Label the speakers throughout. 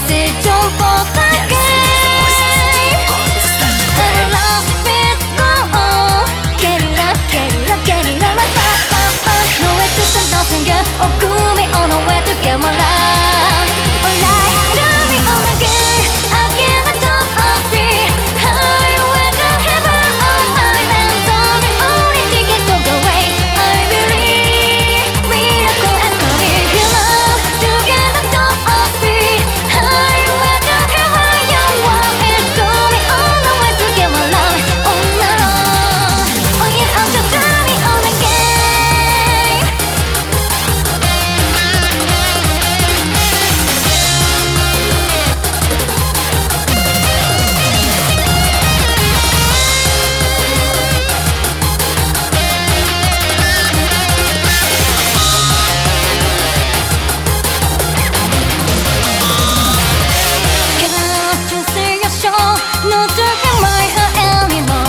Speaker 1: say don't fall back in. And love is gone. Get it up, get it up, get it up, no way to stand nothing good. Oh, cool me on the way to get my love. Alright, love me on again. Again, I don't agree. Highway to heaven on my hands on the only ticket to the way. I believe miracle has come in your love. Together, don't agree. Highway to heaven, your walk is going on the way to get my love. Oh no, oh yeah, I'm just driving on again.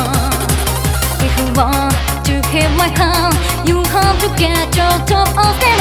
Speaker 1: Want to hit my hand, you have to get your top of the